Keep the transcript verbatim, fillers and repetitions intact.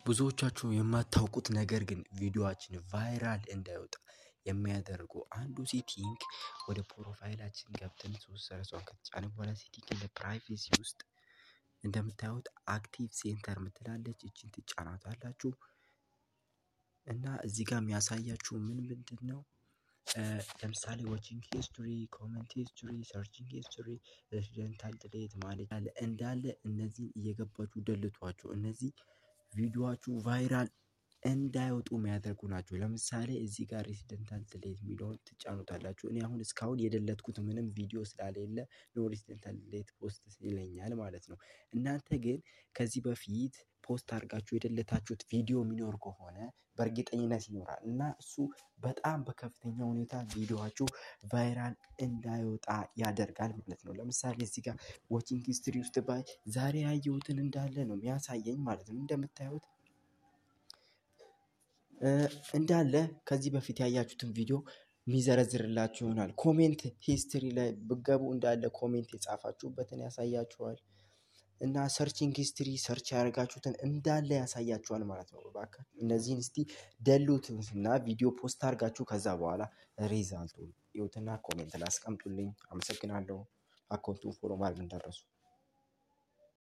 ብዙዎቻችሁ የማታውቁት ነገር ግን ቪዲዮአችን ቫይራል እንዳይወጣ የሚያደርጉ አንዱ ሴቲንግ ወደ ፕሮፋይላችን ገብተን ሶስት ሰረዟን ከተጫንን በኋላ ሴቲንግ እንደ ፕራይቬሲ ውስጥ እንደምታዩት አክቲቭ ሴንተር ምትላለች እቺን ትጫናታላችሁ እና እዚህ ጋር የሚያሳያችሁ ምን ምንድነው ለምሳሌ ዋቺንግ ሂስቶሪ ኮሜንት ሂስቶሪ ሰርቺንግ ሂስቶሪ ሬሲደንታል ዲሌት ማለት እንዳለ እነዚህን እየገባችሁ ደልቷቸው እነዚህ ቪዲዮአችሁ ቫይራል እንዳይወጡ የሚያደርጉ ናቸው። ለምሳሌ እዚህ ጋር ሬሲደንታል ዲሌት የሚለውን ትጫኑታላችሁ። እኔ አሁን እስካሁን የደለትኩት ምንም ቪዲዮ ስላሌለ ኖ ሬሲደንታል ዲሌት ፖስት ይለኛል ማለት ነው። እናንተ ግን ከዚህ በፊት ፖስት አድርጋችሁ የደለታችሁት ቪዲዮ የሚኖር ከሆነ በእርግጠኝነት ይኖራል እና እሱ በጣም በከፍተኛ ሁኔታ ቪዲዮአችሁ ቫይራል እንዳይወጣ ያደርጋል ማለት ነው። ለምሳሌ እዚህ ጋር ዋቺንግ ሂስትሪ ውስጥ ባይ ዛሬ ያየሁትን እንዳለ ነው የሚያሳየኝ ማለት ነው። እንደምታዩት እንዳለ ከዚህ በፊት ያያችሁትን ቪዲዮ የሚዘረዝርላችሁ ይሆናል። ኮሜንት ሂስትሪ ላይ ብትገቡ እንዳለ ኮሜንት የጻፋችሁበትን ያሳያችኋል እና ሰርቺንግ ሂስትሪ ሰርች ያደርጋችሁትን እንዳለ ያሳያችኋል ማለት ነው። እባካችሁ እነዚህን እስቲ ደሉትና ቪዲዮ ፖስት አድርጋችሁ ከዛ በኋላ ሪዛልቱን ይዩትና ኮሜንት ላይ አስቀምጡልኝ። አመሰግናለሁ። አካውንቱን ፎሎ ማድረግ እንዳትረሱ።